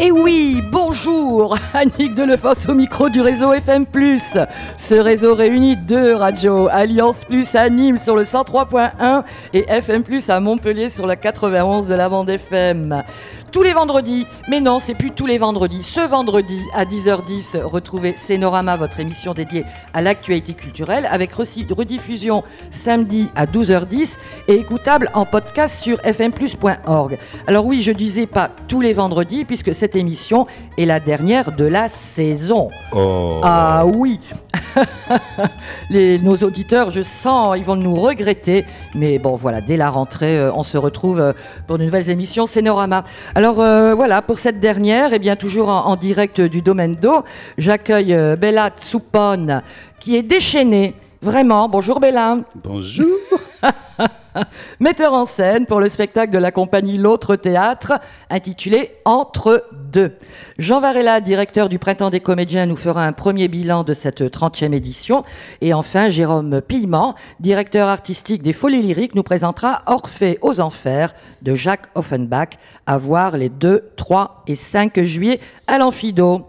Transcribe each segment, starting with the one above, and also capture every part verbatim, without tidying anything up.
Et oui, bonjour, Annick Delefosse au micro du réseau F M plus. Ce réseau réunit deux radios, Alliance Plus à Nîmes sur le cent trois point un et F M plus à Montpellier sur la quatre-vingt-onze de la bande F M. Tous les vendredis, mais non, c'est plus tous les vendredis. Ce vendredi à dix heures dix, retrouvez Scénorama, votre émission dédiée à l'actualité culturelle, avec rediffusion samedi à douze heures dix et écoutable en podcast sur f m plus point org. Alors oui, je disais pas tous les vendredis, puisque cette émission est la dernière de la saison. Oh. Ah oui. Les, nos auditeurs, je sens, ils vont nous regretter. Mais bon, voilà, dès la rentrée, euh, on se retrouve euh, pour de nouvelles émissions Scénorama. Alors euh, voilà, pour cette dernière, et eh bien toujours en, en direct du Domaine d'eau, j'accueille euh, Bella Tsupone, qui est déchaînée. Vraiment, bonjour Bella. Bonjour. Metteur en scène pour le spectacle de la compagnie L'Autre Théâtre, intitulé Entre deux. Jean Varela, directeur du Printemps des Comédiens, nous fera un premier bilan de cette trentième édition. Et enfin, Jérôme Pillement, directeur artistique des Folies Lyriques, nous présentera Orphée aux Enfers de Jacques Offenbach, à voir les deux, trois et cinq juillet à l'Amphido.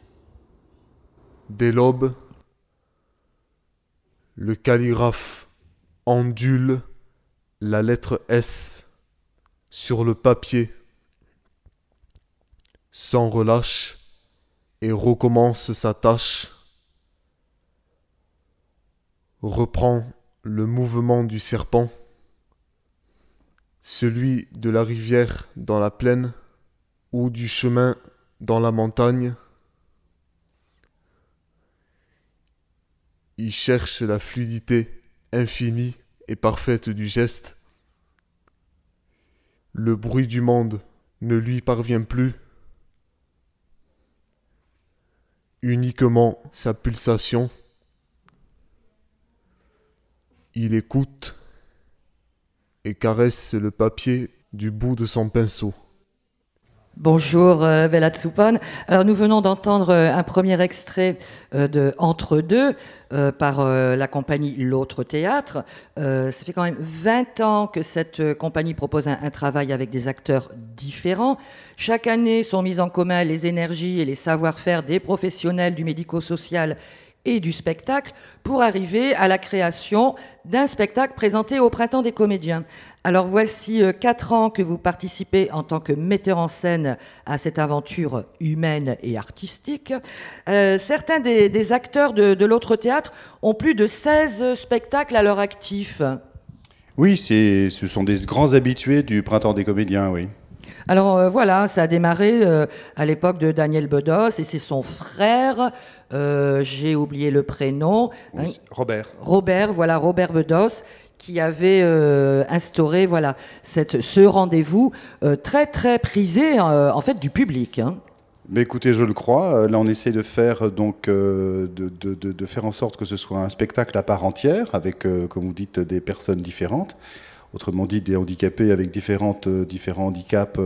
Dès l'aube, le calligraphe ondule la lettre S sur le papier, sans relâche, et recommence sa tâche. Reprend le mouvement du serpent, celui de la rivière dans la plaine ou du chemin dans la montagne. Il cherche la fluidité infinie et parfaite du geste. Le bruit du monde ne lui parvient plus. Uniquement sa pulsation. Il écoute et caresse le papier du bout de son pinceau. Bonjour euh, Bella Tsupone. Alors nous venons d'entendre euh, un premier extrait euh, de Entre deux euh, par euh, la compagnie L'Autre Théâtre. Euh, ça fait quand même vingt ans que cette euh, compagnie propose un, un travail avec des acteurs différents. Chaque année sont mises en commun les énergies et les savoir-faire des professionnels du médico-social et du spectacle pour arriver à la création d'un spectacle présenté au Printemps des Comédiens. Alors voici euh, quatre ans que vous participez en tant que metteur en scène à cette aventure humaine et artistique. Euh, certains des, des acteurs de, de l'Autre Théâtre ont plus de seize spectacles à leur actif. Oui, c'est, ce sont des grands habitués du Printemps des Comédiens, oui. Alors euh, voilà, ça a démarré euh, à l'époque de Daniel Bedos et c'est son frère, euh, j'ai oublié le prénom. Oui, hein, Robert. Robert, voilà, Robert Bedos, qui avait euh, instauré voilà, cette, ce rendez-vous euh, très très prisé euh, en fait du public. Hein. Mais écoutez, je le crois. Là, on essaie de faire donc euh, de, de, de, de faire en sorte que ce soit un spectacle à part entière, avec, euh, comme vous dites, des personnes différentes. Autrement dit, des handicapés avec différentes, euh, différents handicaps,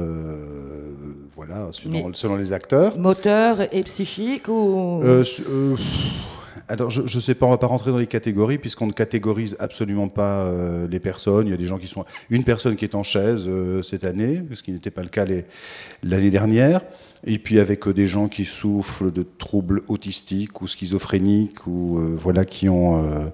euh, voilà, selon, selon les acteurs. Moteur et psychique ou euh, euh, Alors, je ne sais pas, on ne va pas rentrer dans les catégories, puisqu'on ne catégorise absolument pas euh, les personnes. Il y a des gens qui sont... Une personne qui est en chaise euh, cette année, ce qui n'était pas le cas les, l'année dernière. Et puis avec euh, des gens qui souffrent de troubles autistiques ou schizophréniques, ou euh, voilà, qui ont... Euh,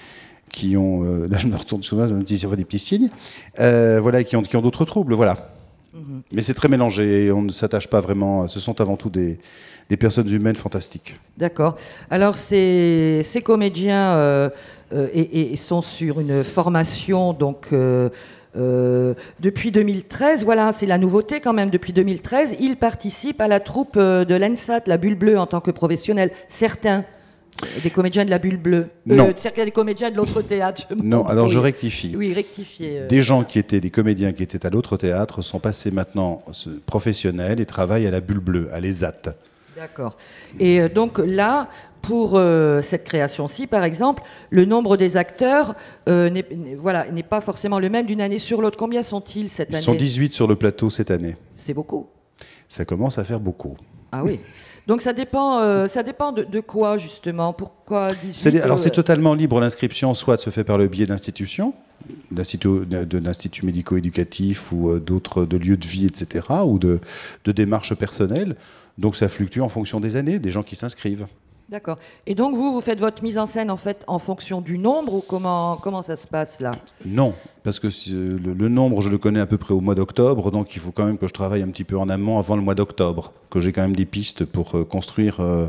qui ont, euh, là je me retourne souvent, je me dis, des petits signes, euh, voilà, qui ont, qui ont d'autres troubles, voilà. Mm-hmm. Mais c'est très mélangé, on ne s'attache pas vraiment, ce sont avant tout des, des personnes humaines fantastiques. D'accord. Alors ces, ces comédiens euh, euh, et, et sont sur une formation, donc... Euh, Euh, depuis deux mille treize, voilà, c'est la nouveauté quand même, depuis deux mille treize, ils participent à la troupe de l'E N S A T, la Bulle Bleue, en tant que professionnels. Certains des comédiens de la Bulle Bleue. Non. Euh, certains des comédiens de l'Autre Théâtre. Je non, alors je rectifie. Oui, rectifier. Euh... Des gens qui étaient des comédiens qui étaient à l'Autre Théâtre sont passés maintenant professionnels et travaillent à la Bulle Bleue, à l'E S A T. D'accord. Et euh, donc là, pour euh, cette création-ci, par exemple, le nombre des acteurs euh, n'est, voilà, n'est pas forcément le même d'une année sur l'autre. Combien sont-ils cette année ? Ils sont dix-huit sur le plateau cette année. C'est beaucoup. Ça commence à faire beaucoup. Ah oui. Donc ça dépend, euh, ça dépend de, de quoi justement ? Pourquoi dix-huit c'est, Alors euh... c'est totalement libre l'inscription, soit se fait par le biais d'institutions, d'instituts, de, d'instituts médico-éducatifs ou euh, d'autres de lieux de vie, et cetera, ou de, de démarches personnelles. Donc ça fluctue en fonction des années, des gens qui s'inscrivent. D'accord. Et donc vous, vous faites votre mise en scène en fait en fonction du nombre ou comment, comment ça se passe là ? Non, parce que si, euh, le, le nombre, je le connais à peu près au mois d'octobre, donc il faut quand même que je travaille un petit peu en amont avant le mois d'octobre, que j'ai quand même des pistes pour euh, construire euh,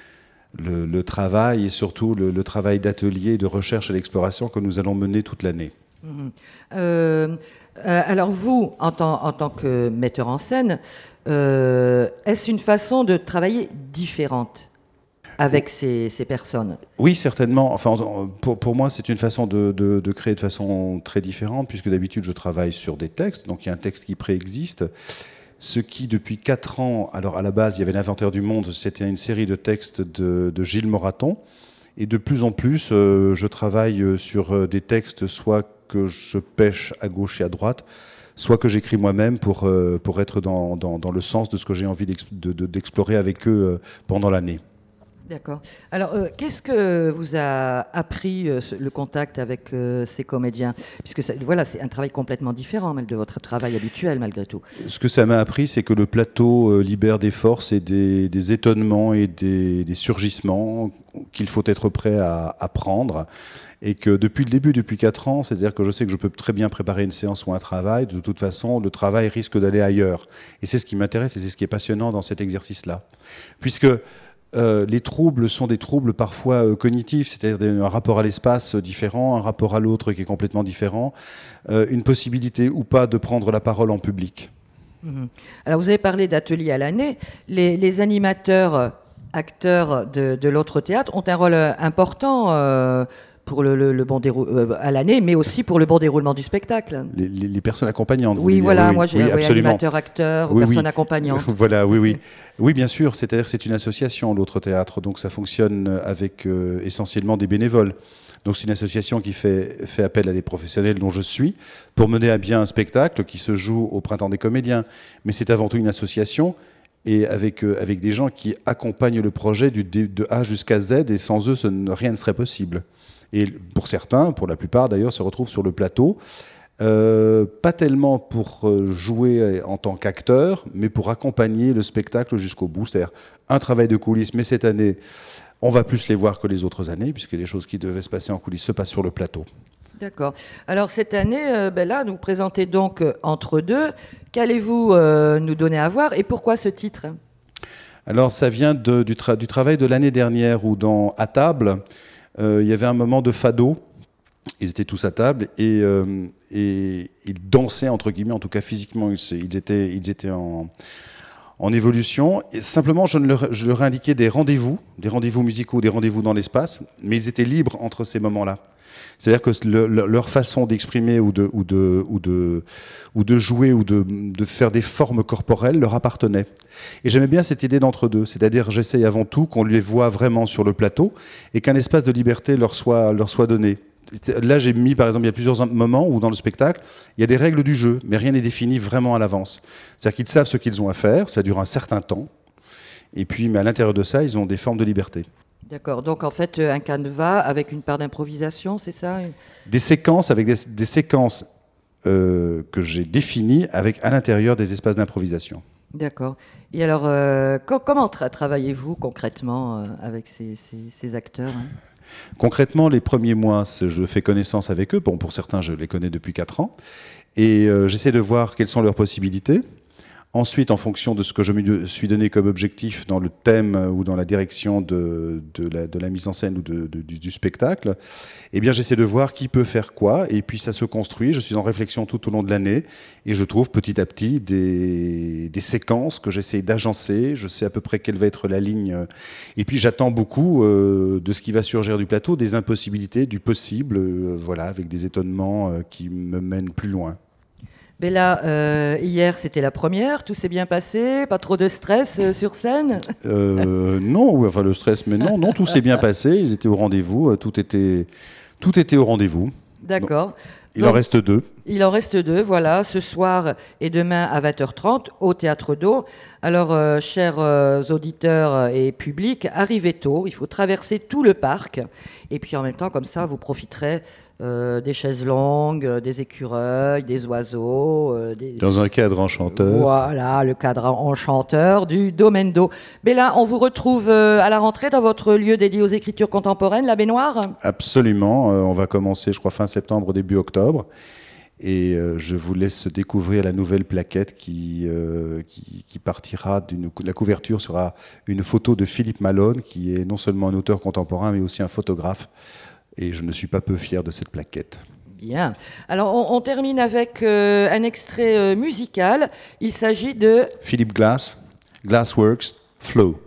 le, le travail et surtout le, le travail d'atelier, de recherche et d'exploration que nous allons mener toute l'année. Mmh. Euh, euh, alors vous, en tant, en tant que metteur en scène, euh, est-ce une façon de travailler différente avec ces, ces personnes ? Oui, certainement. Enfin, pour, pour moi, c'est une façon de, de, de créer de façon très différente, puisque d'habitude, je travaille sur des textes. Donc, il y a un texte qui préexiste. Ce qui, depuis quatre ans, alors à la base, il y avait l'Inventaire du Monde, c'était une série de textes de, de Gilles Moraton. Et de plus en plus, euh, je travaille sur des textes, soit que je pêche à gauche et à droite, soit que j'écris moi-même pour, euh, pour être dans, dans, dans le sens de ce que j'ai envie d'ex- de, de, d'explorer avec eux euh, pendant l'année. D'accord. Alors, euh, qu'est-ce que vous a appris euh, ce- le contact avec euh, ces comédiens ? Puisque ça- voilà, c'est un travail complètement différent mal- de votre travail habituel, malgré tout. Ce que ça m'a appris, c'est que le plateau euh, libère des forces et des, des étonnements et des, des surgissements qu'il faut être prêt à, à prendre. Et que depuis le début, depuis quatre ans, c'est-à-dire que je sais que je peux très bien préparer une séance ou un travail, de toute façon, le travail risque d'aller ailleurs. Et c'est ce qui m'intéresse et c'est ce qui est passionnant dans cet exercice-là. Puisque Euh, les troubles sont des troubles parfois euh, cognitifs, c'est-à-dire un rapport à l'espace différent, un rapport à l'autre qui est complètement différent, euh, une possibilité ou pas de prendre la parole en public. Mhm. Alors, vous avez parlé d'ateliers à l'année. Les, les animateurs, euh, acteurs de, de l'autre théâtre ont un rôle euh, important euh, pour le, le, le bon dérou- euh, à l'année, mais aussi pour le bon déroulement du spectacle. Les, les, les personnes accompagnantes. vous Oui, voulez dire. voilà, oui, moi j'ai oui, oui, absolument. animateur, acteur, ou Oui, personne oui. accompagnante. Voilà, oui, oui. Oui, bien sûr, c'est-à-dire que c'est une association, l'autre théâtre, donc ça fonctionne avec euh, essentiellement des bénévoles. Donc c'est une association qui fait, fait appel à des professionnels dont je suis pour mener à bien un spectacle qui se joue au Printemps des Comédiens. Mais c'est avant tout une association et avec, euh, avec des gens qui accompagnent le projet du, de A jusqu'à Z et sans eux, ce, rien ne serait possible. Et pour certains, pour la plupart d'ailleurs, se retrouvent sur le plateau. Euh, pas tellement pour jouer en tant qu'acteur, mais pour accompagner le spectacle jusqu'au bout. C'est-à-dire un travail de coulisses, mais cette année, on va plus les voir que les autres années, puisque les choses qui devaient se passer en coulisses se passent sur le plateau. D'accord. Alors cette année, euh, ben là, vous présentez donc euh, Entre deux. Qu'allez-vous euh, nous donner à voir et pourquoi ce titre ? Alors ça vient de, du, tra- du travail de l'année dernière où dans À table, euh, il y avait un moment de fado. Ils étaient tous à table et, euh, et ils dansaient, entre guillemets, en tout cas physiquement, ils, ils étaient, ils étaient en, en évolution. Et simplement, je, ne leur, je leur ai indiqué des rendez-vous, des rendez-vous musicaux, des rendez-vous dans l'espace, mais ils étaient libres entre ces moments-là. C'est-à-dire que le, le, leur façon d'exprimer ou de, ou de, ou de, ou de jouer ou de, de faire des formes corporelles leur appartenait. Et j'aimais bien cette idée d'entre-deux, c'est-à-dire j'essaye avant tout qu'on les voit vraiment sur le plateau et qu'un espace de liberté leur soit, leur soit donné. Là, j'ai mis, par exemple, il y a plusieurs moments où dans le spectacle, il y a des règles du jeu, mais rien n'est défini vraiment à l'avance. C'est-à-dire qu'ils savent ce qu'ils ont à faire, ça dure un certain temps, et puis, mais à l'intérieur de ça, ils ont des formes de liberté. D'accord. Donc en fait, un canevas avec une part d'improvisation, c'est ça ? Des séquences avec des, des séquences euh, que j'ai définies avec à l'intérieur des espaces d'improvisation. D'accord. Et alors, euh, co- comment tra- travaillez-vous concrètement euh, avec ces, ces, ces acteurs hein ? Concrètement, les premiers mois, je fais connaissance avec eux. Bon, pour certains, je les connais depuis quatre ans. Et euh, j'essaie de voir quelles sont leurs possibilités. Ensuite, en fonction de ce que je me suis donné comme objectif dans le thème ou dans la direction de, de, la, de la mise en scène ou de, de, du, du spectacle, eh bien, j'essaie de voir qui peut faire quoi. Et puis, ça se construit. Je suis en réflexion tout au long de l'année. Et je trouve petit à petit des, des séquences que j'essaie d'agencer. Je sais à peu près quelle va être la ligne. Et puis, j'attends beaucoup euh, de ce qui va surgir du plateau, des impossibilités, du possible, euh, voilà, avec des étonnements euh, qui me mènent plus loin. Bella, euh, hier c'était la première, tout s'est bien passé, pas trop de stress euh, sur scène ? euh, Non, enfin le stress, mais non, non, tout s'est bien passé, ils étaient au rendez-vous, tout était, tout était au rendez-vous. D'accord. Donc, il Donc, en reste deux. Il en reste deux, voilà, ce soir et demain à vingt heures trente au Théâtre d'Eau. Alors, euh, chers euh, auditeurs et publics, arrivez tôt, il faut traverser tout le parc. Et puis en même temps, comme ça, vous profiterez euh, des chaises longues, euh, des écureuils, des oiseaux. Euh, des... Dans un cadre enchanteur. Voilà, le cadre enchanteur du Domendo. Béla, on vous retrouve euh, à la rentrée dans votre lieu dédié aux écritures contemporaines, la Baignoire ? Absolument. Euh, on va commencer, je crois, fin septembre, début octobre. Et euh, je vous laisse découvrir la nouvelle plaquette qui, euh, qui, qui partira d'une... La couverture sera une photo de Philippe Malone, qui est non seulement un auteur contemporain, mais aussi un photographe. Et je ne suis pas peu fier de cette plaquette. Bien. Alors, on, on termine avec euh, un extrait euh, musical. Il s'agit de... Philippe Glass, Glassworks, Flow.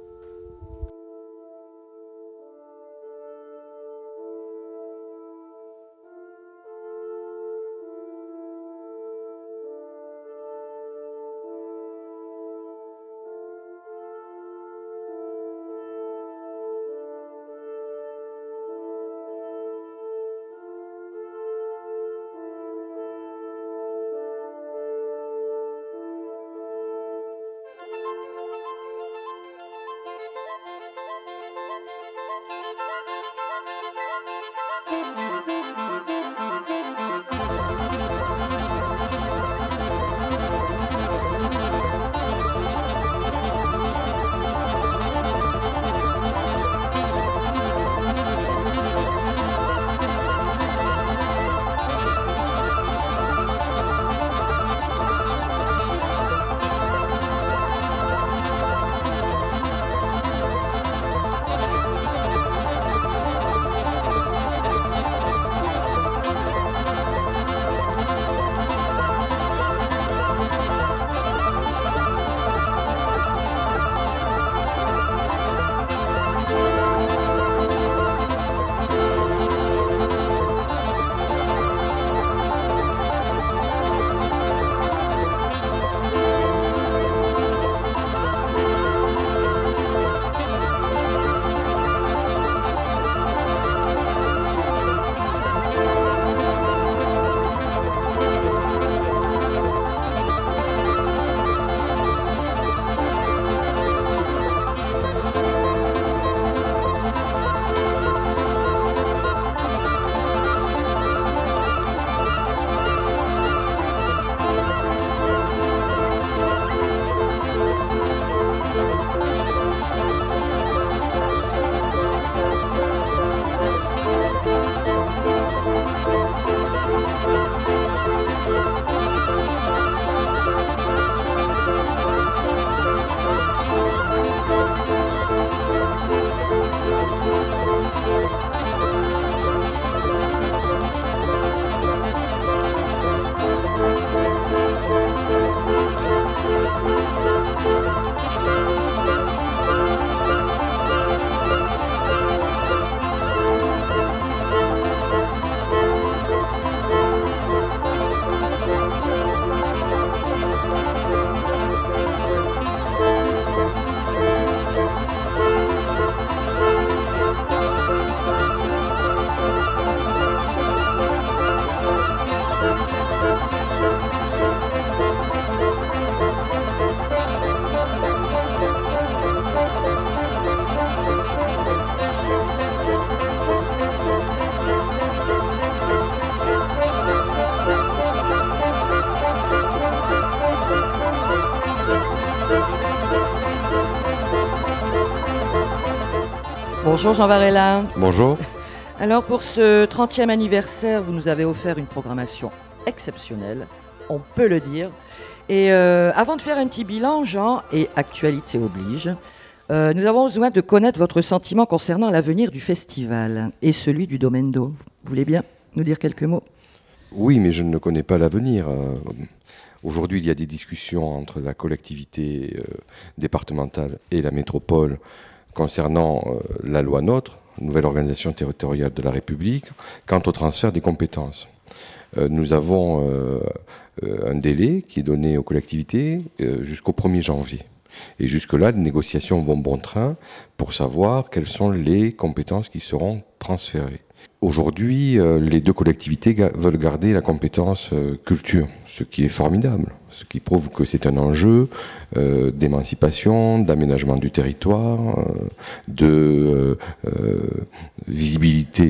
Bonjour Jean Varela. Bonjour. Alors pour ce trentième anniversaire, vous nous avez offert une programmation exceptionnelle, on peut le dire. Et euh, avant de faire un petit bilan, Jean, et actualité oblige, euh, nous avons besoin de connaître votre sentiment concernant l'avenir du festival et celui du Domendo. Vous voulez bien nous dire quelques mots ? Oui, mais je ne connais pas l'avenir. Euh, aujourd'hui, il y a des discussions entre la collectivité euh, départementale et la métropole concernant euh, la loi NOTRe, nouvelle organisation territoriale de la République, quant au transfert des compétences. Euh, nous avons euh, euh, un délai qui est donné aux collectivités euh, jusqu'au premier janvier. Et jusque-là, les négociations vont bon train pour savoir quelles sont les compétences qui seront transférées. Aujourd'hui, euh, les deux collectivités ga- veulent garder la compétence euh, culture, ce qui est formidable, ce qui prouve que c'est un enjeu euh, d'émancipation, d'aménagement du territoire, euh, de euh, euh, visibilité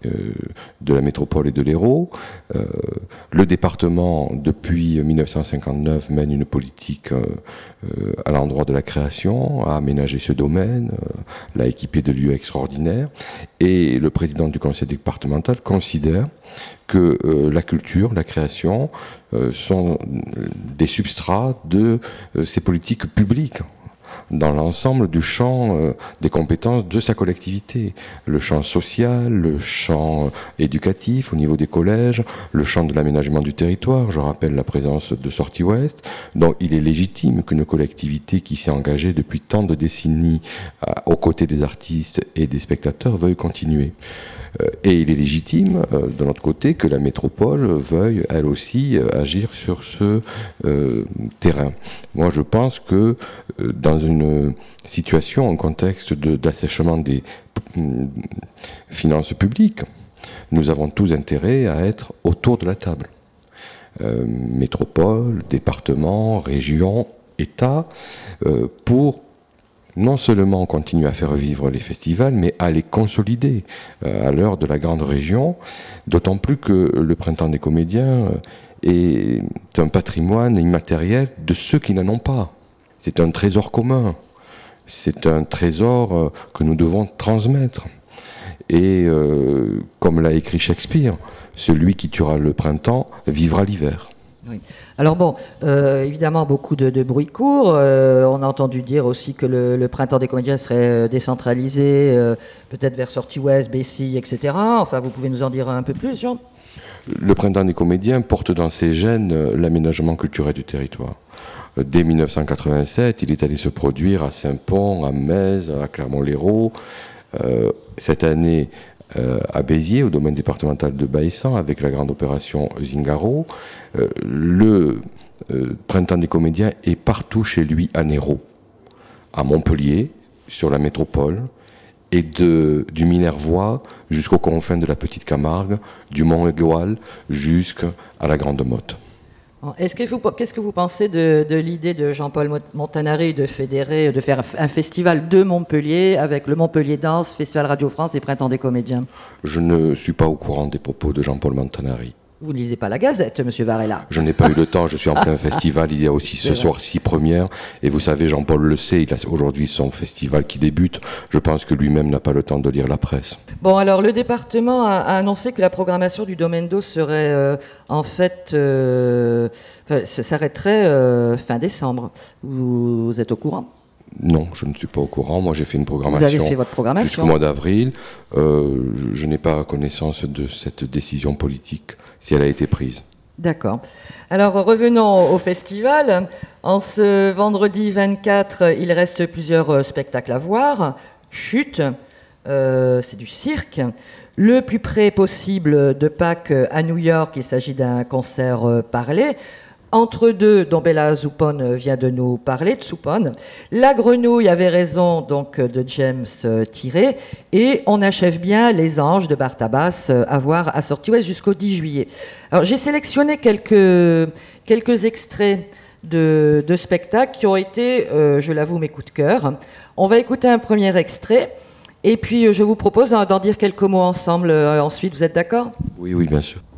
euh, de la métropole et de l'Hérault. Euh, le département, depuis mille neuf cent cinquante-neuf, mène une politique euh, euh, à l'endroit de la création, a aménagé ce domaine, euh, l'a équipé de lieux extraordinaires. Et le président du conseil départemental considère que euh, la culture, la création euh, sont des substrats de euh, ces politiques publiques dans l'ensemble du champ euh, des compétences de sa collectivité. Le champ social, le champ éducatif au niveau des collèges, le champ de l'aménagement du territoire. Je rappelle la présence de Sortie Ouest. Donc il est légitime qu'une collectivité qui s'est engagée depuis tant de décennies euh, aux côtés des artistes et des spectateurs veuille continuer. Euh, et il est légitime, euh, de notre côté, que la métropole veuille, elle aussi, euh, agir sur ce euh, terrain. Moi, je pense que euh, dans une situation, un contexte de, d'assèchement des euh, finances publiques, nous avons tous intérêt à être autour de la table. Euh, métropole, département, région, État, euh, pour non seulement continuer à faire vivre les festivals, mais à les consolider euh, à l'heure de la grande région, d'autant plus que le Printemps des comédiens est un patrimoine immatériel de ceux qui n'en ont pas. C'est un trésor commun, c'est un trésor euh, que nous devons transmettre. Et euh, comme l'a écrit Shakespeare, celui qui tuera le printemps vivra l'hiver. Oui. Alors bon, euh, évidemment, beaucoup de, de bruit court. Euh, on a entendu dire aussi que le, le Printemps des comédiens serait décentralisé, euh, peut-être vers Sortie Ouest, Bessille, et cetera. Enfin, vous pouvez nous en dire un peu plus, Jean ? Le Printemps des comédiens porte dans ses gènes l'aménagement culturel du territoire. Dès mille neuf cent quatre-vingt-sept, il est allé se produire à Saint-Pons, à Metz, à Clermont-Lérault. Euh, cette année, Euh, à Béziers, au domaine départemental de Baïssan, avec la grande opération Zingaro. Euh, le euh, Printemps des comédiens est partout chez lui à Néraud, à Montpellier, sur la métropole, et de, du Minervois jusqu'aux confins de la Petite Camargue, du Mont-Égual jusqu'à la Grande Motte. Est-ce que vous, qu'est-ce que vous pensez de, de l'idée de Jean-Paul Montanari de fédérer, de faire un festival de Montpellier avec le Montpellier Danse, Festival Radio France et Printemps des comédiens ? Je ne suis pas au courant des propos de Jean-Paul Montanari. Vous ne lisez pas la Gazette, Monsieur Varela ? Je n'ai pas eu le temps, je suis en plein festival, il y a aussi ce soir six premières, et vous savez, Jean-Paul le sait, il a aujourd'hui son festival qui débute, je pense que lui-même n'a pas le temps de lire la presse. Bon, alors le département a, a annoncé que la programmation du Domaine d'eau serait euh, en fait, euh, s'arrêterait euh, fin décembre. Vous, vous êtes au courant ? Non, je ne suis pas au courant. Moi, j'ai fait une programmation. Vous avez fait votre programmation jusqu'au mois d'avril. Euh, je, je n'ai pas connaissance de cette décision politique, si elle a été prise. D'accord. Alors, revenons au festival. En ce vendredi vingt-quatre, il reste plusieurs spectacles à voir. Chute, euh, c'est du cirque. Le plus près possible de Pâques à New York, il s'agit d'un concert euh, parlé. Entre deux, dont Bella Zoupone vient de nous parler, de Zoupone. La grenouille avait raison, donc, de James Tiré. Et on achève bien Les Anges de Bartabas à voir à Sortie Ouest jusqu'au dix juillet. Alors, j'ai sélectionné quelques, quelques extraits de, de spectacles qui ont été, euh, je l'avoue, mes coups de cœur. On va écouter un premier extrait. Et puis, je vous propose d'en dire quelques mots ensemble euh, ensuite. Vous êtes d'accord ? Oui, oui, bien sûr.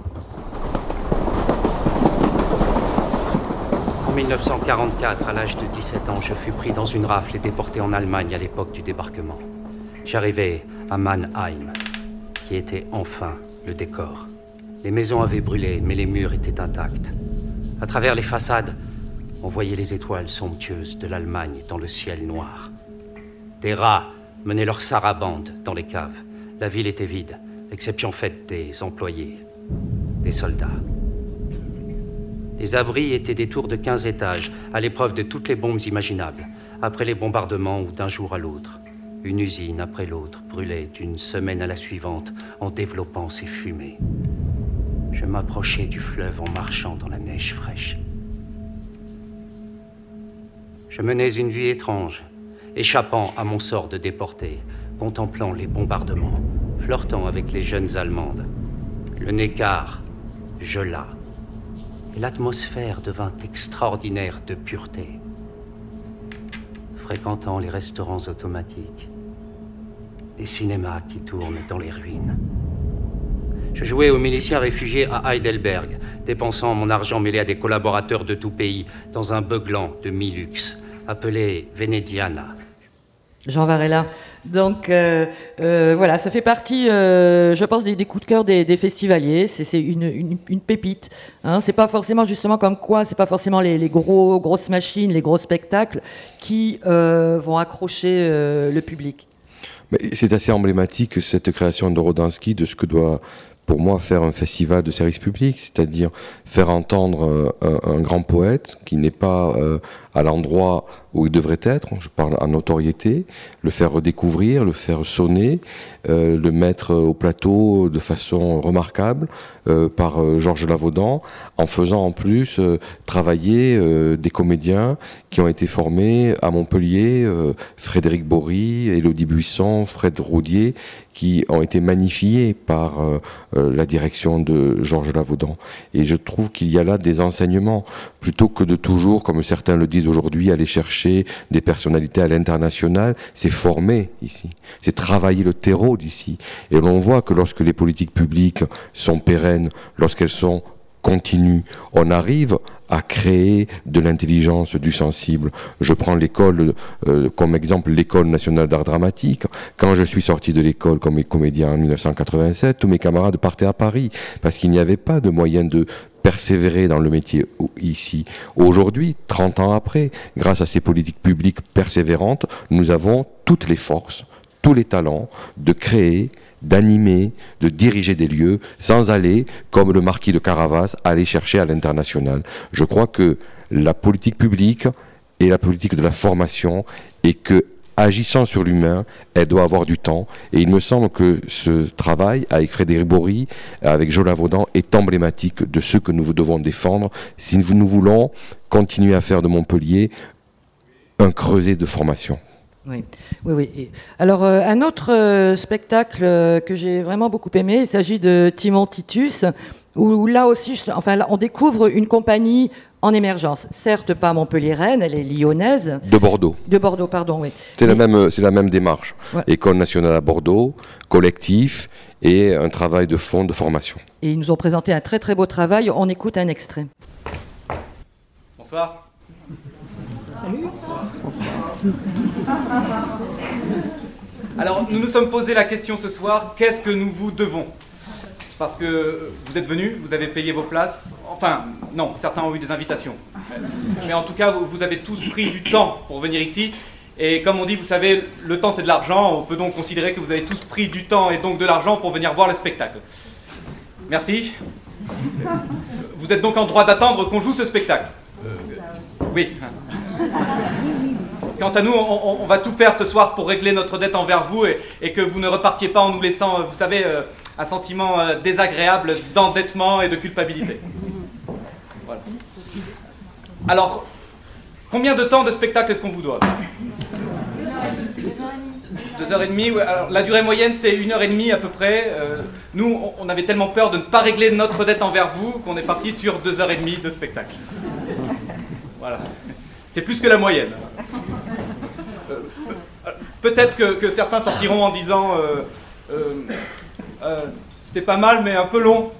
En mille neuf cent quarante-quatre, à l'âge de dix-sept ans, je fus pris dans une rafle et déporté en Allemagne à l'époque du débarquement. J'arrivai à Mannheim, qui était enfin le décor. Les maisons avaient brûlé, mais les murs étaient intacts. À travers les façades, on voyait les étoiles somptueuses de l'Allemagne dans le ciel noir. Des rats menaient leur sarabande dans les caves. La ville était vide, exception faite des employés, des soldats. Les abris étaient des tours de quinze étages, à l'épreuve de toutes les bombes imaginables, après les bombardements ou d'un jour à l'autre. Une usine après l'autre brûlait d'une semaine à la suivante en développant ses fumées. Je m'approchais du fleuve en marchant dans la neige fraîche. Je menais une vie étrange, échappant à mon sort de déporté, contemplant les bombardements, flirtant avec les jeunes Allemandes. Le Neckar gela. Et l'atmosphère devint extraordinaire de pureté. Fréquentant les restaurants automatiques, les cinémas qui tournent dans les ruines, Je jouais aux miliciens réfugiés à Heidelberg, dépensant mon argent mêlé à des collaborateurs de tout pays dans un beuglant de mi-luxe, appelé Veneziana. Jean Varela. Donc euh, euh, voilà, ça fait partie, euh, je pense, des, des coups de cœur des, des festivaliers. C'est, c'est une, une, une pépite. Hein. C'est pas forcément justement comme quoi, c'est pas forcément les, les gros grosses machines, les gros spectacles qui euh, vont accrocher euh, le public. Mais c'est assez emblématique cette création de Rodansky de ce que doit, pour moi, faire un festival de service public, c'est-à-dire faire entendre euh, un, un grand poète qui n'est pas euh, à l'endroit où il devrait être, je parle en notoriété, le faire redécouvrir, le faire sonner, euh, le mettre au plateau de façon remarquable euh, par euh, Georges Lavaudan, en faisant en plus euh, travailler euh, des comédiens qui ont été formés à Montpellier, euh, Frédéric Bory, Élodie Buisson, Fred Roudier, qui ont été magnifiés par euh, euh, la direction de Georges Lavaudan. Et je trouve qu'il y a là des enseignements, plutôt que de toujours, comme certains le disent aujourd'hui, aller chercher des personnalités à l'international, c'est former ici, c'est travailler le terreau d'ici. Et l'on voit que lorsque les politiques publiques sont pérennes, lorsqu'elles sont continues, on arrive à créer de l'intelligence, du sensible. Je prends l'école euh, comme exemple, l'École nationale d'art dramatique. Quand je suis sorti de l'école comme comédien en dix-neuf cent quatre-vingt-sept, tous mes camarades partaient à Paris parce qu'il n'y avait pas de moyen de persévérer dans le métier ici. Aujourd'hui, trente ans après, grâce à ces politiques publiques persévérantes, nous avons toutes les forces, tous les talents de créer, d'animer, de diriger des lieux sans aller, comme le marquis de Caravas, aller chercher à l'international. Je crois que la politique publique est la politique de la formation et que, agissant sur l'humain, elle doit avoir du temps. Et il me semble que ce travail avec Frédéric Bory, avec Joe Lavaudan, est emblématique de ce que nous devons défendre si nous voulons continuer à faire de Montpellier un creuset de formation. Oui, oui, oui. Et alors, euh, un autre euh, spectacle euh, que j'ai vraiment beaucoup aimé, il s'agit de Timon Titus, où, où là aussi, je, enfin, là, on découvre une compagnie en émergence. Certes, pas Montpellier-Rennes, elle est lyonnaise. De Bordeaux. De Bordeaux, pardon, oui. C'est, Mais... la, même, c'est la même démarche. Ouais. École nationale à Bordeaux, collectif et un travail de fond de formation. Et ils nous ont présenté un très très beau travail. On écoute un extrait. Bonsoir. Alors, nous nous sommes posé la question ce soir, qu'est-ce que nous vous devons ? Parce que vous êtes venus, vous avez payé vos places, enfin, non, certains ont eu des invitations. Mais en tout cas, vous avez tous pris du temps pour venir ici. Et comme on dit, vous savez, le temps c'est de l'argent, on peut donc considérer que vous avez tous pris du temps et donc de l'argent pour venir voir le spectacle. Merci. Vous êtes donc en droit d'attendre qu'on joue ce spectacle ? Oui. Quant à nous, on, on va tout faire ce soir pour régler notre dette envers vous et, et que vous ne repartiez pas en nous laissant, vous savez, euh, un sentiment euh, désagréable d'endettement et de culpabilité. Voilà. Alors, combien de temps de spectacle est-ce qu'on vous doit ? Deux heures et demie. Ouais. Alors, la durée moyenne, c'est une heure et demie à peu près. Euh, nous, on, on avait tellement peur de ne pas régler notre dette envers vous qu'on est parti sur deux heures et demie de spectacle. Voilà. C'est plus que la moyenne. Euh, peut-être que, que certains sortiront en disant euh, euh, euh, c'était pas mal mais un peu long.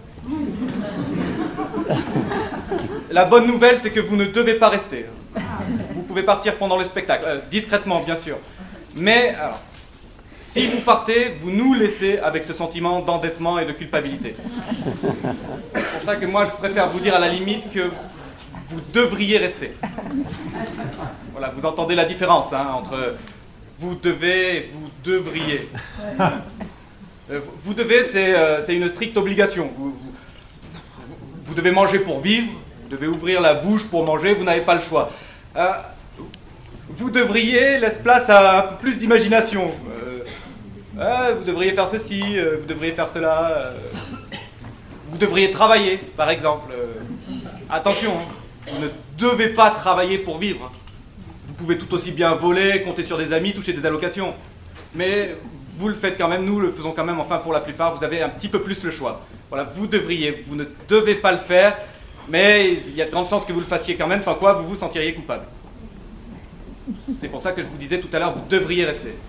La bonne nouvelle c'est que vous ne devez pas rester. Vous pouvez partir pendant le spectacle, euh, discrètement bien sûr. Mais alors, si vous partez, vous nous laissez avec ce sentiment d'endettement et de culpabilité. C'est pour ça que moi je préfère vous dire à la limite que vous devriez rester. Voilà, vous entendez la différence hein, entre vous devez et vous devriez. Euh, vous devez, c'est, euh, c'est une stricte obligation. Vous, vous, vous devez manger pour vivre, vous devez ouvrir la bouche pour manger, vous n'avez pas le choix. Euh, vous devriez laisse place à un peu plus d'imagination. Euh, euh, vous devriez faire ceci, euh, vous devriez faire cela. Euh, vous devriez travailler, par exemple. Euh, attention, hein, vous ne devez pas travailler pour vivre. Vous pouvez tout aussi bien voler, compter sur des amis, toucher des allocations. Mais vous le faites quand même, nous le faisons quand même, enfin pour la plupart, vous avez un petit peu plus le choix. Voilà, vous devriez, vous ne devez pas le faire, mais il y a de grandes chances que vous le fassiez quand même, sans quoi vous vous sentiriez coupable. C'est pour ça que je vous disais tout à l'heure, vous devriez rester.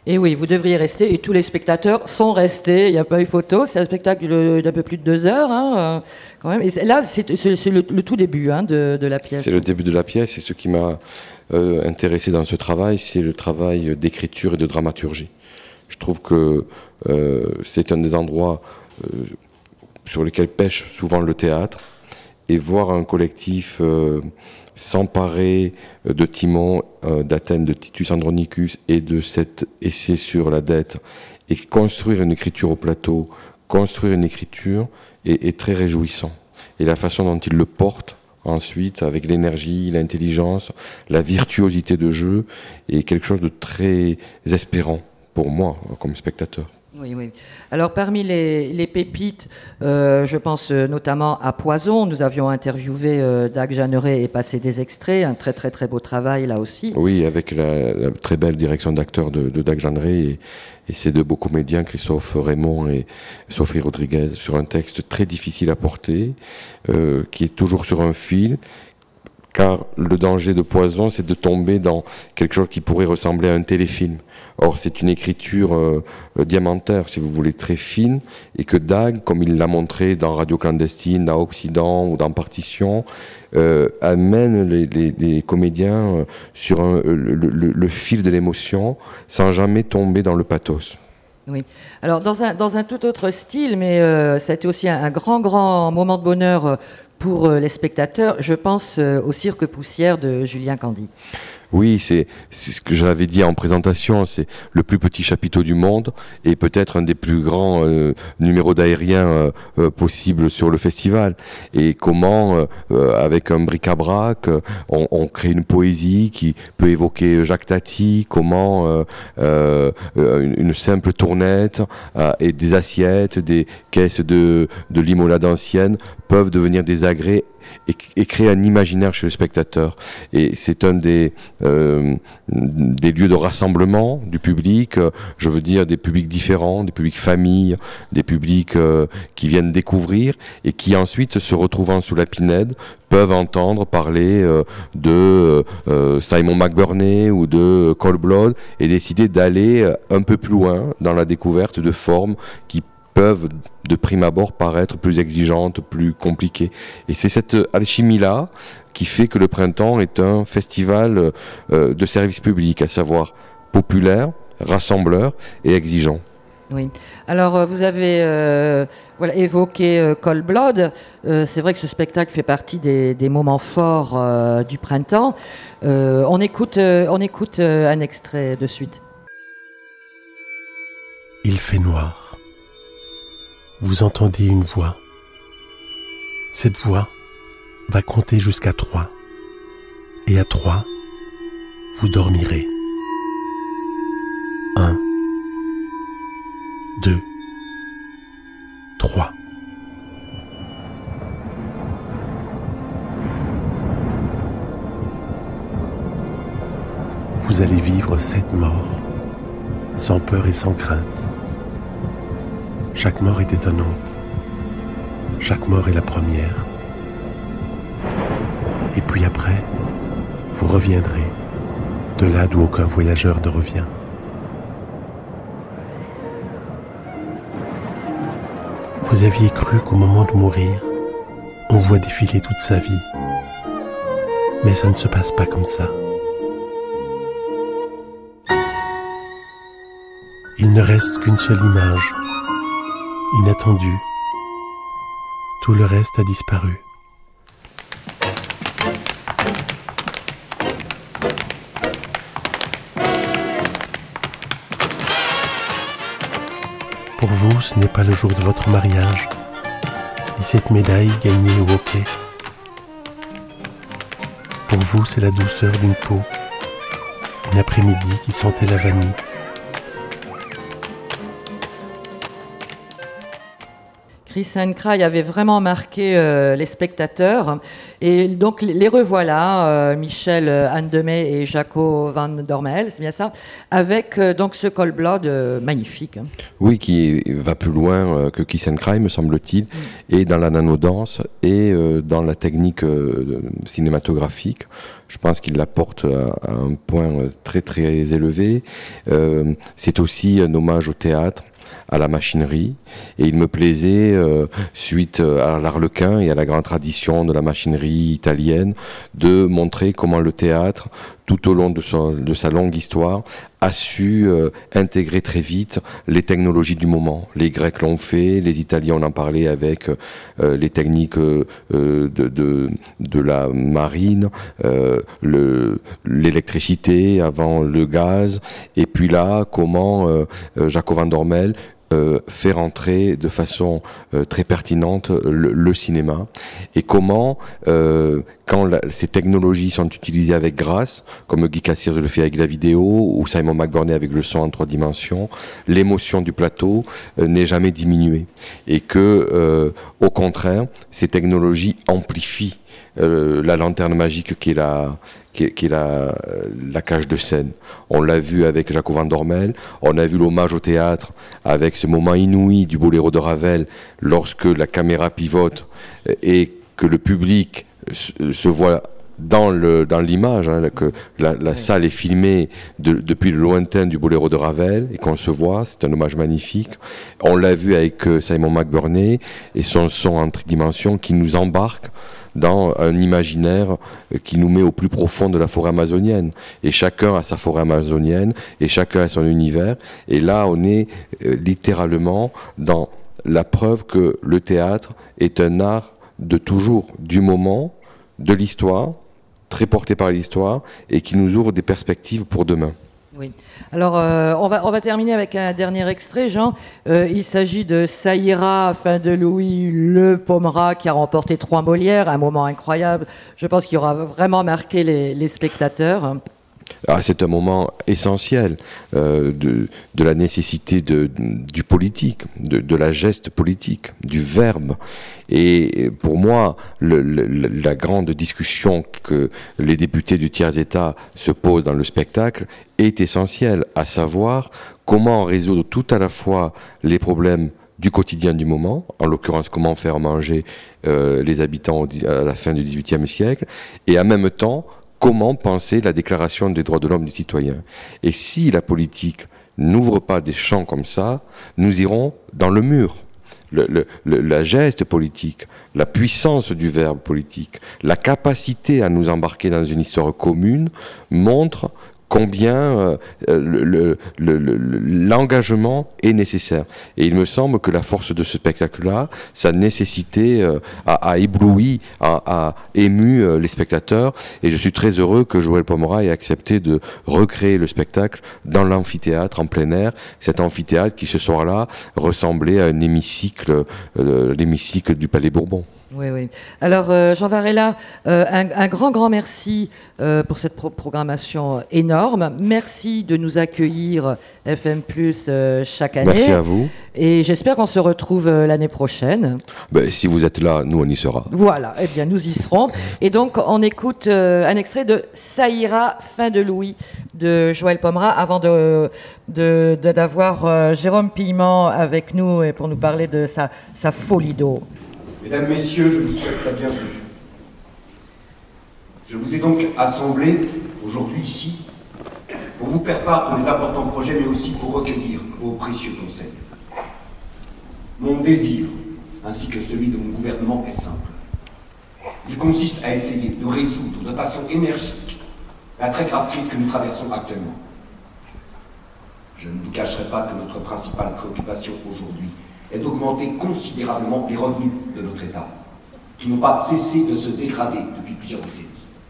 Et oui, vous devriez rester, et tous les spectateurs sont restés, il n'y a pas eu photo, c'est un spectacle de- d'un peu plus de deux heures, hein, euh, quand même. Et c'est- là, c'est c'est- c'est le, le tout début hein, de, de la pièce. C'est le début de la pièce et ce qui m'a euh, intéressé dans ce travail, c'est le travail d'écriture et de dramaturgie. Je trouve que euh, c'est un des endroits euh, sur lesquels pêche souvent le théâtre, et voir un collectif euh, s'emparer de Timon, euh, d'Athènes, de Titus Andronicus et de cet essai sur la dette, et construire une écriture au plateau, construire une écriture est, est très réjouissant. Et la façon dont il le porte ensuite, avec l'énergie, l'intelligence, la virtuosité de jeu, est quelque chose de très espérant pour moi, comme spectateur. Oui, oui. Alors, parmi les, les pépites, euh, je pense euh, notamment à Poison. Nous avions interviewé euh, Dag Jeanneret et passé des extraits. Un très, très, très beau travail, là aussi. Oui, avec la, la très belle direction d'acteur de, de Dag Jeanneret et, et ces deux beaux comédiens, Christophe Raymond et Sophie Rodriguez, sur un texte très difficile à porter, euh, qui est toujours sur un fil. Car le danger de Poison, c'est de tomber dans quelque chose qui pourrait ressembler à un téléfilm. Or, c'est une écriture euh, euh, diamantaire, si vous voulez, très fine, et que Dag, comme il l'a montré dans Radio Clandestine, dans Occident ou dans Partition, euh, amène les, les, les comédiens euh, sur un, le, le, le fil de l'émotion, sans jamais tomber dans le pathos. Oui. Alors, dans un, dans un tout autre style, mais euh, ça a été aussi un, un grand, grand moment de bonheur euh, pour euh, les spectateurs, je pense euh, au Cirque Poussière de Julien Candy. Oui, c'est c'est ce que j'avais dit en présentation, c'est le plus petit chapiteau du monde et peut-être un des plus grands euh, numéros d'aérien euh, euh, possibles sur le festival. Et comment, euh, euh, avec un bric-à-brac, euh, on, on crée une poésie qui peut évoquer Jacques Tati, comment euh, euh, une, une simple tournette euh, et des assiettes, des caisses de, de limonade ancienne peuvent devenir des agrès et, et créer un imaginaire chez le spectateur. Et c'est un des, euh, des lieux de rassemblement du public, euh, je veux dire des publics différents, des publics familles, des publics euh, qui viennent découvrir et qui ensuite, se retrouvant sous la Pinède, peuvent entendre parler euh, de euh, Simon McBurney ou de Cold Blood et décider d'aller un peu plus loin dans la découverte de formes qui peuvent de prime abord paraître plus exigeantes, plus compliquées. Et c'est cette alchimie-là qui fait que le Printemps est un festival euh, de service public, à savoir populaire, rassembleur et exigeant. Oui. Alors, euh, vous avez euh, voilà, évoqué euh, Cold Blood. Euh, c'est vrai que ce spectacle fait partie des, des moments forts euh, du printemps. Euh, on écoute, euh, on écoute euh, un extrait de suite. Il fait noir. Vous entendez une voix. Cette voix va compter jusqu'à trois. Et à trois, vous dormirez. Un, deux, trois. Vous allez vivre sept morts, sans peur et sans crainte. Chaque mort est étonnante. Chaque mort est la première. Et puis après, vous reviendrez de là d'où aucun voyageur ne revient. Vous aviez cru qu'au moment de mourir, on voit défiler toute sa vie. Mais ça ne se passe pas comme ça. Il ne reste qu'une seule image, inattendue. Tout le reste a disparu. Pour vous, ce n'est pas le jour de votre mariage, ni cette médaille gagnée au hockey. Pour vous, c'est la douceur d'une peau, une après-midi qui sentait la vanille. Kiss and Cry avait vraiment marqué euh, les spectateurs. Et donc, les revoilà, euh, Michel Anne-Demey et Jaco van Dormel, c'est bien ça, avec euh, donc ce Cold Blood euh, magnifique. Hein. Oui, qui va plus loin euh, que Kiss and Cry, me semble-t-il, mm. et dans la nanodance, et euh, dans la technique euh, cinématographique. Je pense qu'il la porte à, à un point très très élevé. Euh, c'est aussi un hommage au théâtre, à la machinerie, et il me plaisait, euh, suite à l'Arlequin et à la grande tradition de la machinerie italienne, de montrer comment le théâtre, tout au long de, son, de sa longue histoire, a su euh, intégrer très vite les technologies du moment. Les Grecs l'ont fait, les Italiens on en parlait avec euh, les techniques euh, de, de, de la marine, euh, le, l'électricité avant le gaz, et puis là, comment euh, Jaco van Dormel Euh, faire entrer de façon euh, très pertinente le, le cinéma, et comment euh, quand la, ces technologies sont utilisées avec grâce, comme Guy Cassirs le fait avec la vidéo, ou Simon McBurney avec le son en trois dimensions, l'émotion du plateau euh, n'est jamais diminuée, et que euh, au contraire ces technologies amplifient euh, la lanterne magique qui est la qui est, qui est la, la cage de scène. On l'a vu avec Jaco van Dormel, on a vu l'hommage au théâtre avec ce moment inouï du Boléro de Ravel, lorsque la caméra pivote et que le public se voit dans, le, dans l'image, hein, que la, la salle est filmée de, depuis le lointain du Boléro de Ravel, et qu'on se voit, c'est un hommage magnifique. On l'a vu avec Simon McBurney et son son en tridimension qui nous embarque dans un imaginaire qui nous met au plus profond de la forêt amazonienne. Et chacun a sa forêt amazonienne, et chacun a son univers. Et là, on est euh, littéralement dans la preuve que le théâtre est un art de toujours, du moment, de l'histoire, très porté par l'histoire, et qui nous ouvre des perspectives pour demain. Oui. Alors, euh, on va on va terminer avec un dernier extrait, Jean. Euh, il s'agit de Ça ira, fin de Louis Le Pommeraye, qui a remporté trois Molières, un moment incroyable. Je pense qu'il aura vraiment marqué les, les spectateurs. Ah, c'est un moment essentiel euh, de, de la nécessité de, du politique, de, de la geste politique, du verbe. Et pour moi, le, le, la grande discussion que les députés du tiers-État se posent dans le spectacle est essentielle, à savoir comment résoudre tout à la fois les problèmes du quotidien du moment, en l'occurrence comment faire manger euh, les habitants au, à la fin du dix-huitième siècle, et en même temps comment penser la déclaration des droits de l'homme du citoyen. Et si la politique n'ouvre pas des champs comme ça, nous irons dans le mur. Le, le, le, la geste politique, la puissance du verbe politique, la capacité à nous embarquer dans une histoire commune montre combien euh, le, le, le, le, l'engagement est nécessaire. Et il me semble que la force de ce spectacle-là, sa nécessité euh, a, a ébloui, a, a ému euh, les spectateurs. Et je suis très heureux que Joël Pommeraye ait accepté de recréer le spectacle dans l'amphithéâtre en plein air. Cet amphithéâtre qui, ce soir-là, ressemblait à un hémicycle, euh, l'hémicycle du Palais Bourbon. Oui, oui. Alors, euh, Jean Varela, euh, un, un grand, grand merci euh, pour cette pro- programmation énorme. Merci de nous accueillir F M plus euh, chaque année. Merci à vous. Et j'espère qu'on se retrouve euh, l'année prochaine. Ben, si vous êtes là, nous, on y sera. Voilà, eh bien, nous y serons. Et donc, on écoute euh, un extrait de Ça ira, fin de Louis, de Joël Pommeraye, avant de, de, de, d'avoir euh, Jérôme Pillement avec nous et pour nous parler de sa, sa folie d'eau. Mesdames, Messieurs, je vous souhaite la bienvenue. Je vous ai donc assemblés aujourd'hui ici pour vous faire part de mes importants projets, mais aussi pour recueillir vos précieux conseils. Mon désir, ainsi que celui de mon gouvernement, est simple. Il consiste à essayer de résoudre de façon énergique la très grave crise que nous traversons actuellement. Je ne vous cacherai pas que notre principale préoccupation aujourd'hui est d'augmenter considérablement les revenus de notre État, qui n'ont pas cessé de se dégrader depuis plusieurs décennies.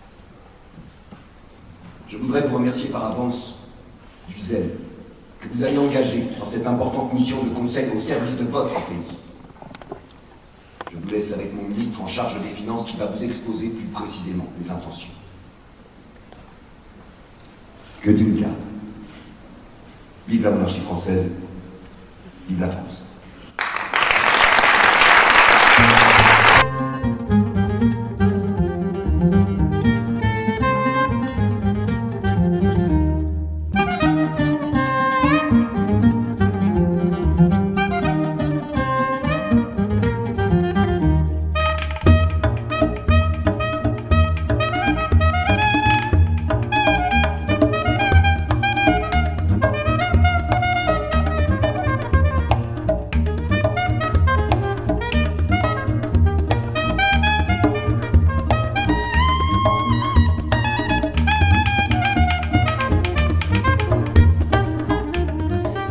Je voudrais vous remercier par avance du zèle que vous allez engager dans cette importante mission de conseil au service de votre pays. Je vous laisse avec mon ministre en charge des Finances qui va vous exposer plus précisément les intentions. Que d'une garde. Vive la monarchie française, vive la France.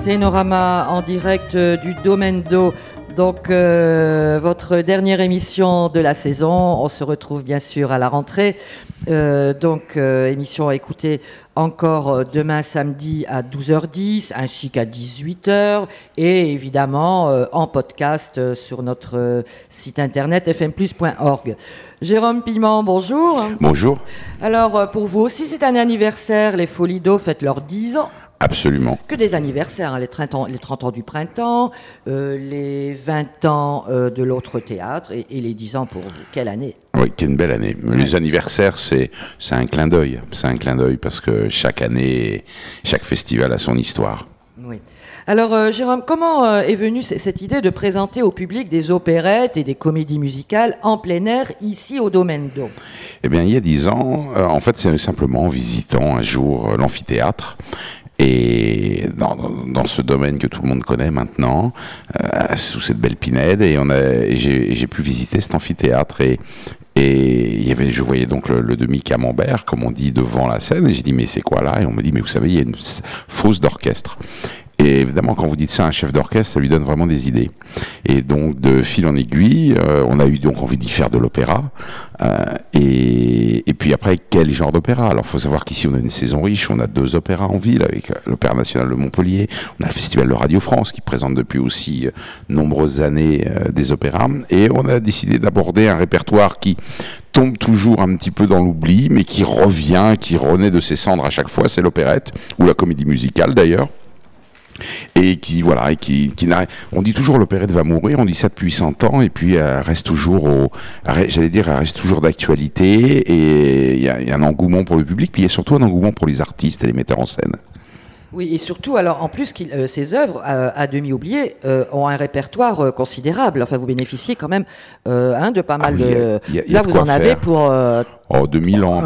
Scénorama en direct euh, du Domaine d'eau. Donc, euh, votre dernière émission de la saison. On se retrouve bien sûr à la rentrée. Euh, donc, euh, émission à écouter encore demain samedi à douze heures dix, ainsi qu'à dix-huit heures, et évidemment euh, en podcast euh, sur notre euh, site internet f m plus point org. Jérôme Piment, bonjour. Bonjour. Alors, euh, pour vous aussi, c'est un anniversaire. Les Folies d'eau fêtent leurs dix ans. Absolument. Que des anniversaires, hein, les, trente ans, les trente ans du printemps, euh, les vingt ans euh, de l'autre théâtre et, et les dix ans pour vous. Quelle année! Oui, quelle belle année. Les anniversaires, c'est, c'est un clin d'œil. C'est un clin d'œil parce que chaque année, chaque festival a son histoire. Oui. Alors, euh, Jérôme, comment euh, est venue c- cette idée de présenter au public des opérettes et des comédies musicales en plein air, ici au Domaine d'eau? Eh bien, il y a dix ans, euh, en fait, c'est simplement en visitant un jour euh, l'amphithéâtre. Et dans, dans ce domaine que tout le monde connaît maintenant, euh, sous cette belle pinède, et, on a, et j'ai, et j'ai pu visiter cet amphithéâtre. Et, et il y avait, je voyais donc le, le demi-camembert, comme on dit, devant la scène. Et j'ai dit, mais c'est quoi là? Et on me dit, mais vous savez, il y a une fosse d'orchestre. Et évidemment, quand vous dites ça à un chef d'orchestre, ça lui donne vraiment des idées. Et donc, de fil en aiguille, euh, on a eu donc envie d'y faire de l'opéra. Euh, et, et puis après, quel genre d'opéra? Alors, il faut savoir qu'ici, on a une saison riche. On a deux opéras en ville, avec l'Opéra National de Montpellier. On a le Festival de Radio France, qui présente depuis aussi euh, nombreuses années euh, des opéras. Et on a décidé d'aborder un répertoire qui tombe toujours un petit peu dans l'oubli, mais qui revient, qui renaît de ses cendres à chaque fois. C'est l'opérette, ou la comédie musicale d'ailleurs. Et qui, voilà, et qui, qui n'arrête. On dit toujours l'opérette va mourir, on dit ça depuis cent ans, et puis elle reste toujours, au, j'allais dire, elle reste toujours d'actualité, et il y, y a un engouement pour le public, puis il y a surtout un engouement pour les artistes et les metteurs en scène. Oui, et surtout, alors en plus, qu'il, euh, ces œuvres, euh, à demi oubliées, euh, ont un répertoire euh, considérable. Enfin, vous bénéficiez quand même euh, hein, de pas mal ah oui, de. Y a, y a, y a Là, de vous quoi en faire. avez pour. Euh... Oh, deux mille ans.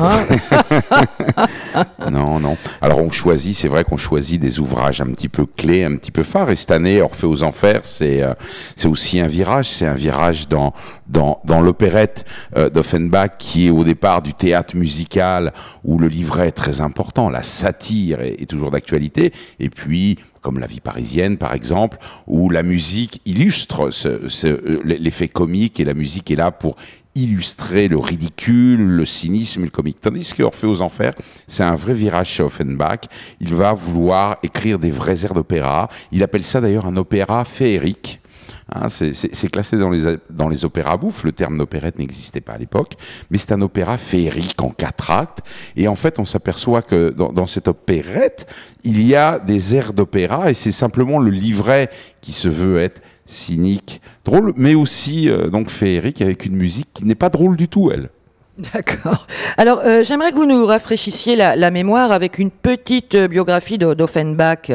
Hein non, non. Alors, on choisit, c'est vrai qu'on choisit des ouvrages un petit peu clés, un petit peu phares. Et cette année, Orphée aux Enfers, c'est, euh, c'est aussi un virage. C'est un virage dans, dans, dans l'opérette euh, d'Offenbach, qui est au départ du théâtre musical, où le livret est très important. La satire est, est toujours d'actualité. Et puis, comme La vie parisienne, par exemple, où la musique illustre ce, ce, l'effet comique, et la musique est là pour illustrer le ridicule, le cynisme et le comique. Tandis que Orphée aux Enfers, c'est un vrai virage chez Offenbach. Il va vouloir écrire des vrais airs d'opéra. Il appelle ça d'ailleurs un opéra féerique. Hein, c'est, c'est, c'est classé dans les, dans les opéras bouffes. Le terme d'opérette n'existait pas à l'époque, mais c'est un opéra féerique en quatre actes. Et en fait, on s'aperçoit que dans, dans cette opérette, il y a des airs d'opéra, et c'est simplement le livret qui se veut être cynique, drôle, mais aussi euh, donc féerique, avec une musique qui n'est pas drôle du tout, elle. D'accord. Alors, euh, j'aimerais que vous nous rafraîchissiez la, la mémoire avec une petite biographie d'Offenbach.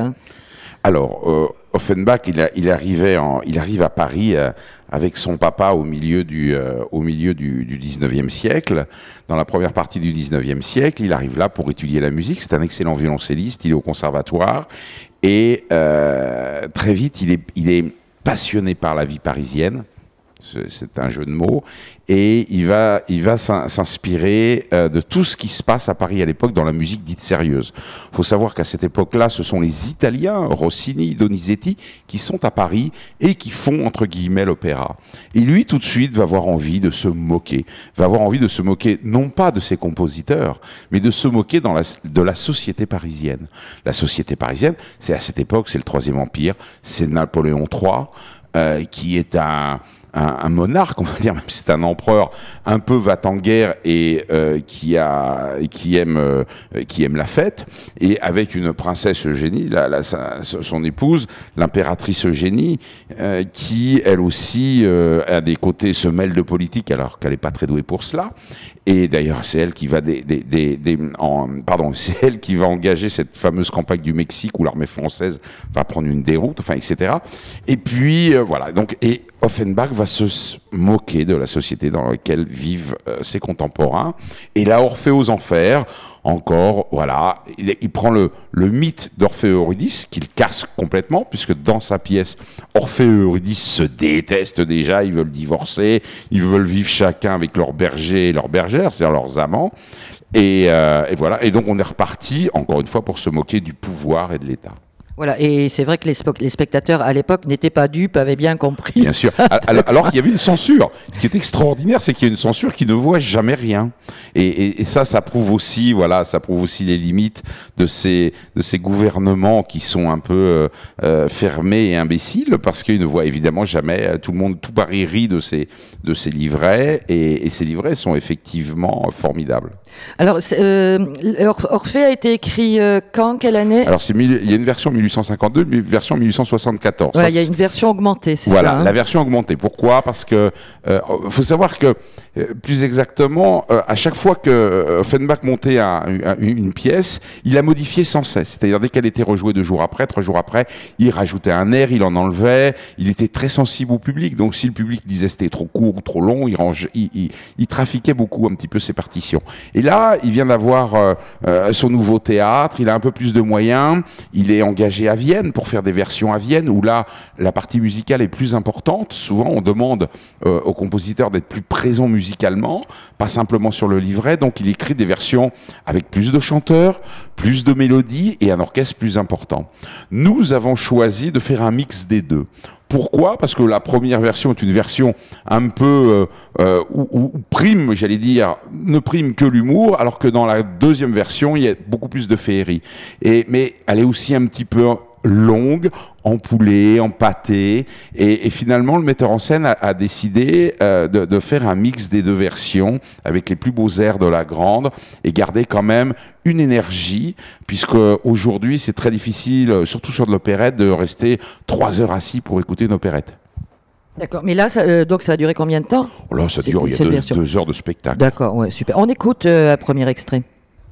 Alors, euh, Offenbach, il, a, il, arrivait en, il arrive à Paris euh, avec son papa au milieu du, euh, au milieu du, du dix-neuvième siècle. Dans la première partie du dix-neuvième siècle, il arrive là pour étudier la musique. C'est un excellent violoncelliste, il est au conservatoire. Et euh, très vite, il est, il est passionné par la vie parisienne. C'est un jeu de mots, et il va, il va s'inspirer euh, de tout ce qui se passe à Paris à l'époque dans la musique dite sérieuse. Il faut savoir qu'à cette époque-là, ce sont les Italiens, Rossini, Donizetti, qui sont à Paris et qui font, entre guillemets, l'opéra. Et lui, tout de suite, va avoir envie de se moquer, va avoir envie de se moquer non pas de ses compositeurs, mais de se moquer dans la, de la société parisienne. La société parisienne, c'est à cette époque, c'est le Troisième Empire, c'est Napoléon trois, euh, qui est un... Un, un monarque, on va dire, même si c'est un empereur un peu va-t-en-guerre et euh, qui a, qui aime, euh, qui aime la fête, et avec une princesse Eugénie, la, la, sa, son épouse, l'impératrice Eugénie, euh, qui elle aussi euh, a des côtés se mêle de politique alors qu'elle n'est pas très douée pour cela. Et d'ailleurs, c'est elle qui va des, des, des, des en, pardon, c'est elle qui va engager cette fameuse campagne du Mexique où l'armée française va prendre une déroute, enfin, et cetera. Et puis euh, voilà. Donc, et Offenbach va se moquer de la société dans laquelle vivent euh, ses contemporains. Et là, Orphée aux Enfers, encore, voilà, il, il prend le, le mythe d'Orphée et Eurydice, qu'il casse complètement, puisque dans sa pièce, Orphée et Eurydice se détestent déjà, ils veulent divorcer, ils veulent vivre chacun avec leur berger et leur bergère, c'est-à-dire leurs amants. Et, euh, et voilà, et donc on est reparti, encore une fois, pour se moquer du pouvoir et de l'État. Voilà, et c'est vrai que les, spo- les spectateurs à l'époque n'étaient pas dupes, avaient bien compris. Bien sûr. Alors, alors qu'il y avait une censure. Ce qui est extraordinaire, c'est qu'il y a une censure qui ne voit jamais rien. Et, et, et ça, ça prouve aussi, voilà, ça prouve aussi les limites de ces, de ces gouvernements qui sont un peu euh, euh, fermés et imbéciles, parce qu'ils ne voient évidemment jamais. Tout le monde, tout Paris rit de ces, de ces livrets, et, et ces livrets sont effectivement formidables. Alors, euh, Or- Orphée a été écrit euh, quand, quelle année? Alors, c'est mille, il y a une version mille huit cent cinquante-deux, une version mille huit cent soixante-quatorze. Ouais, Ça, il y a une version augmentée, c'est voilà, ça hein la version augmentée. Pourquoi? Parce que euh, faut savoir que euh, plus exactement, euh, à chaque fois que euh, Offenbach montait un, un, une pièce, il la modifiait sans cesse. C'est-à-dire dès qu'elle était rejouée deux jours après, trois jours après, il rajoutait un air, il en enlevait. Il était très sensible au public. Donc si le public disait c'était trop court ou trop long, il, range, il, il, il trafiquait beaucoup un petit peu ses partitions. Et là, il vient d'avoir euh, euh, son nouveau théâtre. Il a un peu plus de moyens. Il est engagé à Vienne pour faire des versions à Vienne où là, la partie musicale est plus importante. Souvent, on demande euh, aux compositeurs d'être plus présents musicalement, pas simplement sur le livret. Donc, il écrit des versions avec plus de chanteurs, plus de mélodies et un orchestre plus important. Nous avons choisi de faire un mix des deux. Pourquoi? Parce que la première version est une version un peu euh, euh, où, où prime, j'allais dire, ne prime que l'humour, alors que dans la deuxième version, il y a beaucoup plus de féerie. Et, mais elle est aussi un petit peu longue, empoulée, empâtée, et, et finalement le metteur en scène a, a décidé euh, de, de faire un mix des deux versions avec les plus beaux airs de la grande et garder quand même une énergie, puisque aujourd'hui c'est très difficile, surtout sur de l'opérette, de rester trois heures assis pour écouter une opérette. D'accord, mais là, ça, euh, donc ça a duré combien de temps? Oh là, ça C'est- dure, il y a c'est deux, bien sûr. deux heures de spectacle. D'accord, ouais, super. On écoute euh, un premier extrait.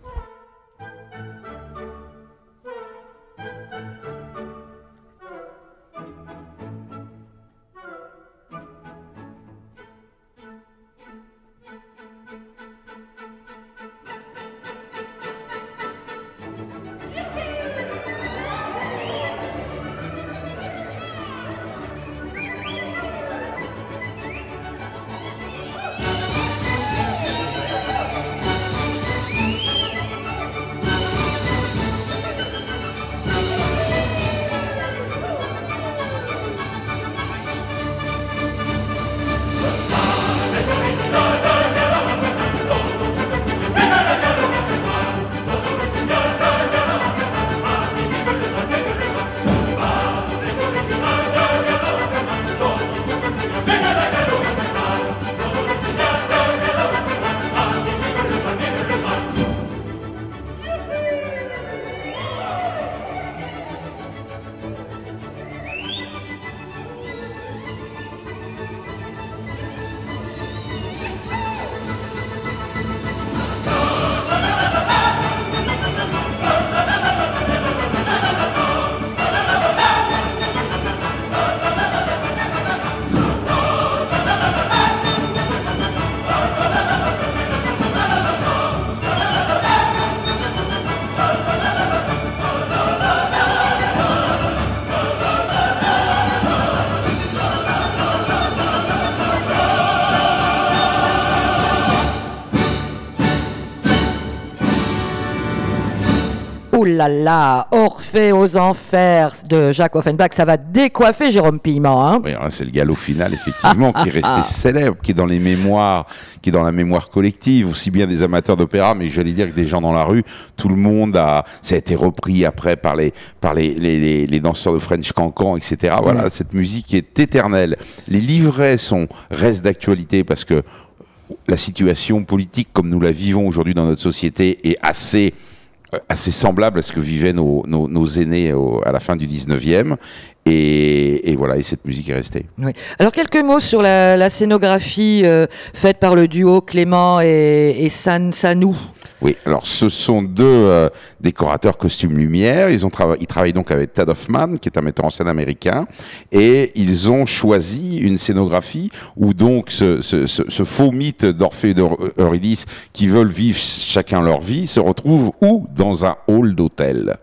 Ouh là là, Orphée aux enfers de Jacques Offenbach, ça va décoiffer Jérôme Piment, hein. Oui, c'est le galop final, effectivement, qui est resté célèbre, qui est dans les mémoires, qui est dans la mémoire collective, aussi bien des amateurs d'opéra, mais j'allais dire que des gens dans la rue, tout le monde a, ça a été repris après par les, par les, les, les, les danseurs de French Cancan, et cetera. Voilà, mmh. Cette musique est éternelle. Les livrets sont, restent d'actualité parce que la situation politique, comme nous la vivons aujourd'hui dans notre société, est assez, assez semblable à ce que vivaient nos, nos, nos aînés au, à la fin du dix-neuvième. Et, et voilà, et cette musique est restée. Oui. Alors, quelques mots sur la, la scénographie euh, faite par le duo Clément et, et San, Sanou. Oui, alors ce sont deux euh, décorateurs costumes lumière. Ils, ont trava- ils travaillent donc avec Tad Hoffman, qui est un metteur en scène américain. Et ils ont choisi une scénographie où donc ce, ce, ce, ce faux mythe d'Orphée et d'Eurydice, qui veulent vivre chacun leur vie, se retrouve où? Dans un hall d'hôtel.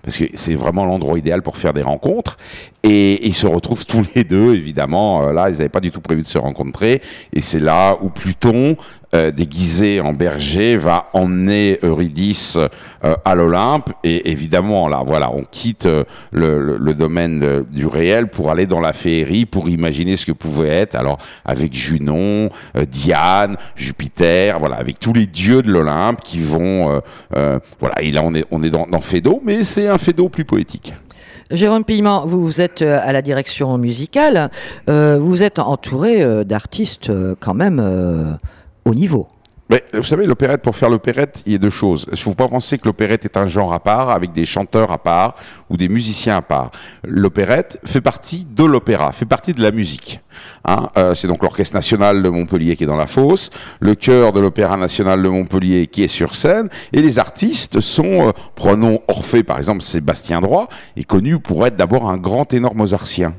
parce que c'est vraiment l'endroit idéal pour faire des rencontres. Et, et ils se retrouvent tous les deux, évidemment. Euh, là, ils n'avaient pas du tout prévu de se rencontrer. Et c'est là où Pluton, euh, déguisé en berger, va emmener Eurydice euh, à l'Olympe. Et évidemment, là, voilà, on quitte euh, le, le, le domaine de, du réel pour aller dans la féerie, pour imaginer ce que pouvait être. Alors, avec Junon, euh, Diane, Jupiter, voilà, avec tous les dieux de l'Olympe qui vont, euh, euh, voilà. Et là, on est, on est dans, dans Phédo, mais c'est un Phédo plus poétique. Jérôme Piment, vous, vous êtes à la direction musicale, euh, vous êtes entouré euh, d'artistes euh, quand même euh, haut niveau. Mais vous savez, l'opérette, pour faire l'opérette, il y a deux choses. Il ne faut pas penser que l'opérette est un genre à part, avec des chanteurs à part ou des musiciens à part. L'opérette fait partie de l'opéra, fait partie de la musique. Hein, euh, c'est donc l'Orchestre National de Montpellier qui est dans la fosse, le chœur de l'Opéra National de Montpellier qui est sur scène, et les artistes sont, euh, prenons Orphée par exemple, Sébastien Droit, est connu pour être d'abord un grand ténor mozartien.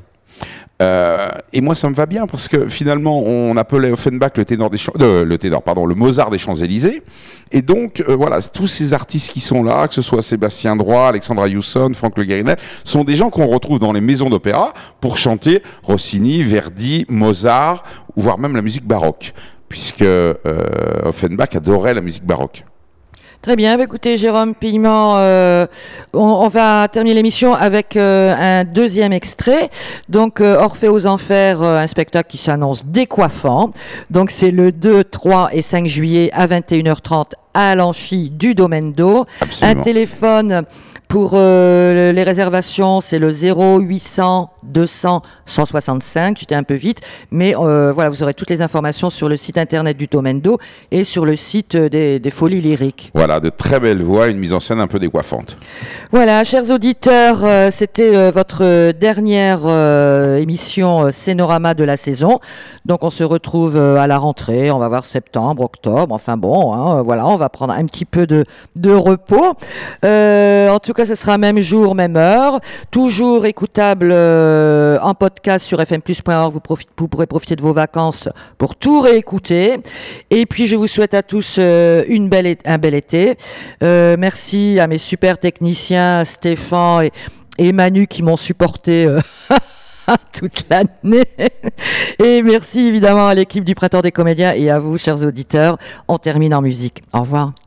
Euh, et moi ça me va bien parce que finalement on appelait Offenbach le ténor des Champs, euh, le ténor pardon le Mozart des Champs-Élysées, et donc euh, voilà, tous ces artistes qui sont là, que ce soit Sébastien Droit, Alexandra Hewson, Franck Le Guérinel, sont des gens qu'on retrouve dans les maisons d'opéra pour chanter Rossini, Verdi, Mozart, ou voire même la musique baroque, puisque euh, Offenbach adorait la musique baroque. Très bien, écoutez Jérôme Piment, euh, on, on va terminer l'émission avec euh, un deuxième extrait. Donc euh, Orphée aux Enfers, euh, un spectacle qui s'annonce décoiffant. Donc c'est le deux, trois et cinq juillet à vingt et une heures trente à l'amphi du Domaine d'Eau. Un téléphone pour euh, les réservations, c'est le zéro huit cents deux cents cent soixante-cinq. J'étais un peu vite, mais euh, voilà, vous aurez toutes les informations sur le site internet du Domaine d'Eau et sur le site des, des Folies Lyriques. Voilà, de très belles voix, une mise en scène un peu décoiffante. Voilà, chers auditeurs, euh, c'était euh, votre dernière euh, émission euh, Scénorama de la saison. Donc on se retrouve euh, à la rentrée, on va voir septembre, octobre, enfin bon, hein, voilà, on va prendre un petit peu de, de repos. Euh, en tout cas, ce sera même jour, même heure, toujours écoutable euh, en podcast sur f m plus point org. Vous, profite, vous pourrez profiter de vos vacances pour tout réécouter. Et puis, je vous souhaite à tous euh, une belle et, un bel été. Euh, merci à mes super techniciens, Stéphane et, et Manu, qui m'ont supporté euh, toute l'année. Et merci évidemment à l'équipe du Printemps des Comédiens et à vous, chers auditeurs. On termine en musique. Au revoir.